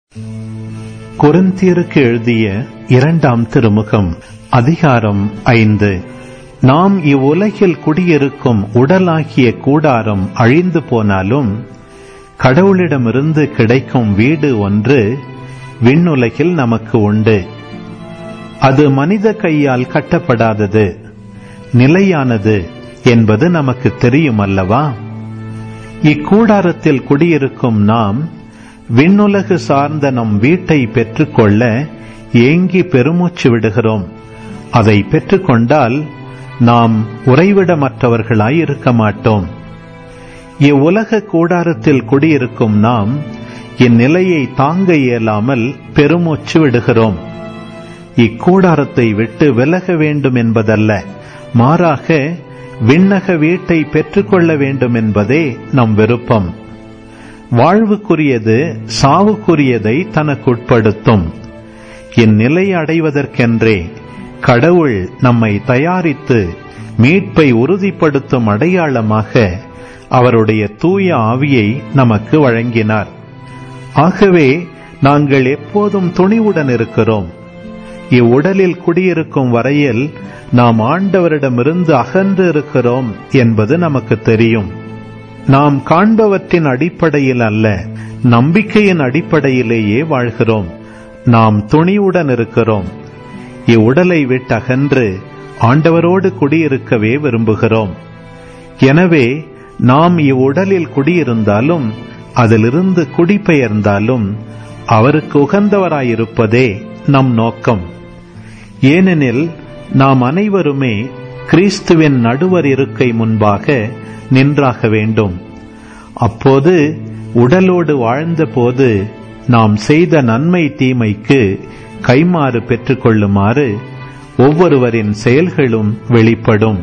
கொரிந்தியருக்கு எழுதிய 2ஆம் திருமுகம் அதிகாரம் 5. நாம் இவ்வுலகில் குடியிருக்கும் உடலாகிய கூடாரம் அழிந்து போனாலும் கடவுளிடமிருந்து கிடைக்கும் வீடு ஒன்று விண்ணுலகில் நமக்கு உண்டு. அது மனித கையால் கட்டப்படாதது, நிலையானது என்பது நமக்கு தெரியும் அல்லவா? இக்கூடாரத்தில் குடியிருக்கும் நாம் விண்ணுலகு சார்ந்த நம் வீட்டை பெற்றுக்கொள்ள ஏங்கி பெருமூச்சு விடுகிறோம். அதை பெற்றுக்கொண்டால் நாம் உறைவிடமற்றவர்களாய் இருக்க மாட்டோம். இவ்வுலக கூடாரத்தில் குடியிருக்கும் நாம் இந்நிலையை தாங்க இயலாமல் பெருமூச்சு விடுகிறோம். இக்கூடாரத்தை விட்டு விலக வேண்டும் என்பதல்ல, மாறாக விண்ணக வீட்டை பெற்றுக்கொள்ள வேண்டும் என்பதே நம் விருப்பம். வாழ்வுக்குரியது சாவுக்குரியதை தனக்குட்படுத்தும். இந்நிலை அடைவதற்கென்றே கடவுள் நம்மை தயாரித்து மீட்பை உறுதிப்படுத்தும் அடையாளமாக அவருடைய தூய ஆவியை நமக்கு வழங்கினார். ஆகவே நாங்கள் எப்போதும் துணிவுடன் இருக்கிறோம். இவ்வுடலில் குடியிருக்கும் வரையில் நாம் ஆண்டவரிடமிருந்து அகன்று இருக்கிறோம் என்பது நமக்கு தெரியும். நாம் காண்பவற்றின் அடிப்படையில் அல்ல, நம்பிக்கையின் அடிப்படையிலேயே வாழ்கிறோம். நாம் துணிவுடன் இருக்கிறோம். இவ்வுடலை விட்டகன்று ஆண்டவரோடு குடியிருக்கவே விரும்புகிறோம். எனவே நாம் இவ்வுடலில் குடியிருந்தாலும் அதிலிருந்து குடிபெயர்ந்தாலும் அவருக்கு உகந்தவராயிருப்பதே நம் நோக்கம். ஏனெனில் நாம் அனைவருமே கிறிஸ்துவின் நடுவர் இருக்கை முன்பாக நின்றாக வேண்டும். அப்போது உடலோடு வாழ்ந்த போது நாம் செய்த நன்மை தீமைக்கு கைமாறு பெற்றுக்கொள்ளுமாறு ஒவ்வொருவரின் செயல்களும் வெளிப்படும்.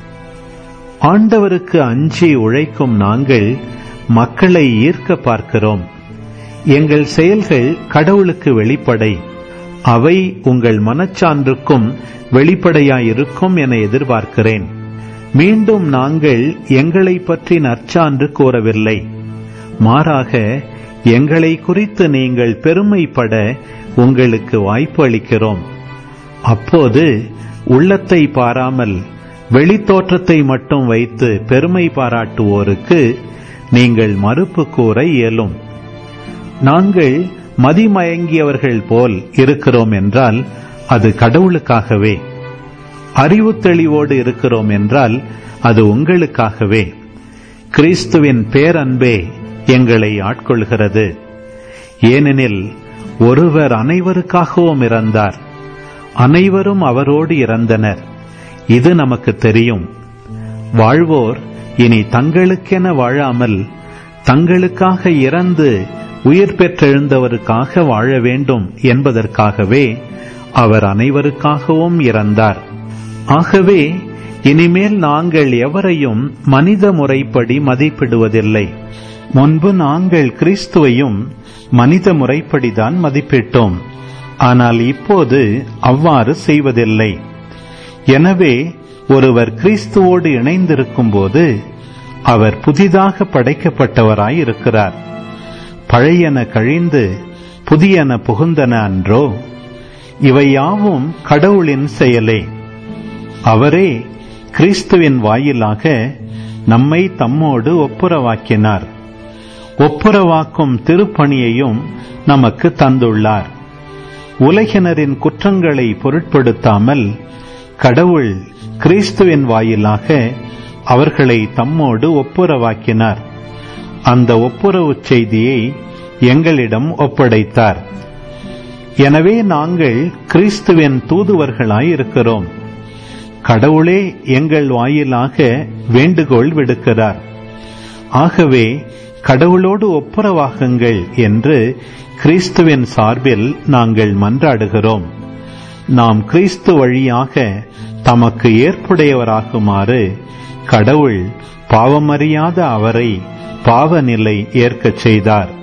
ஆண்டவருக்கு அஞ்சி உழைக்கும் நாங்கள் மக்களை ஈர்க்க பார்க்கிறோம். எங்கள் செயல்கள் கடவுளுக்கு வெளிப்படை. அவை உங்கள் மனச்சான்றுக்கும் வெளிப்படையாயிருக்கும் என எதிர்பார்க்கிறேன். மீண்டும் நாங்கள் எங்களை பற்றி நற்சான்று கூறவில்லை, மாறாக எங்களை குறித்து நீங்கள் பெருமைப்பட உங்களுக்கு வாய்ப்பு அளிக்கிறோம். அப்போது உள்ளத்தை பாராமல் வெளித்தோற்றத்தை மட்டும் வைத்து பெருமை பாராட்டுவோருக்கு நீங்கள் மறுப்பு கூற இயலும். நாங்கள் மதிமயங்கியவர்கள் போல் இருக்கிறோம் என்றால் அது கடவுளுக்காகவே. அறிவு தெளிவோடு இருக்கிறோம் என்றால் அது உங்களுக்காகவே. கிறிஸ்துவின் பேரன்பே எங்களை ஆட்கொள்கிறது. ஏனெனில் ஒருவர் அனைவருக்காகவும் இறந்தார், அனைவரும் அவரோடு இறந்தனர். இது நமக்கு தெரியும். வாழ்வோர் இனி தங்களுக்கென வாழாமல் தங்களுக்காக இறந்து உயிர் பெற்றெழுந்தவருக்காக வாழ வேண்டும் என்பதற்காகவே அவர் அனைவருக்காகவும் இறந்தார். ஆகவே இனிமேல் நாங்கள் எவரையும் மனித முறைப்படி மதிப்பிடுவதில்லை. முன்பு நாங்கள் கிறிஸ்துவையும் மனித முறைப்படிதான் மதிப்பிட்டோம். ஆனால் இப்போது அவ்வாறு செய்வதில்லை. எனவே ஒருவர் கிறிஸ்துவோடு இணைந்திருக்கும் போது அவர் புதிதாக படைக்கப்பட்டவராயிருக்கிறார். பழையன கழிந்து புதியன புகுந்தன அன்றோ? இவை யாவும் கடவுளின் செயலே. அவரே கிறிஸ்துவின் வாயிலாக நம்மை தம்மோடு ஒப்புரவாக்கினார். ஒப்புரவாக்கும் திருப்பணியையும் நமக்கு தந்துள்ளார். உலகினரின் குற்றங்களை பொருட்படுத்தாமல் கடவுள் கிறிஸ்துவின் வாயிலாக அவர்களை தம்மோடு ஒப்புரவாக்கினார். அந்த ஒப்புரவு செய்தியை எங்களிடம் ஒப்படைத்தார். எனவே நாங்கள் கிறிஸ்துவின் தூதுவர்களாயிருக்கிறோம். கடவுளே எங்கள் வாயிலாக வேண்டுகோள் விடுக்கிறார். ஆகவே கடவுளோடு ஒப்புரவாகுங்கள் என்று கிறிஸ்துவின் சார்பில் நாங்கள் மன்றாடுகிறோம். நாம் கிறிஸ்து வழியாக தமக்கு ஏற்புடையவராகுமாறு கடவுள் பாவமறியாத அவரை பாவநிலை ஏற்கச் செய்தார்.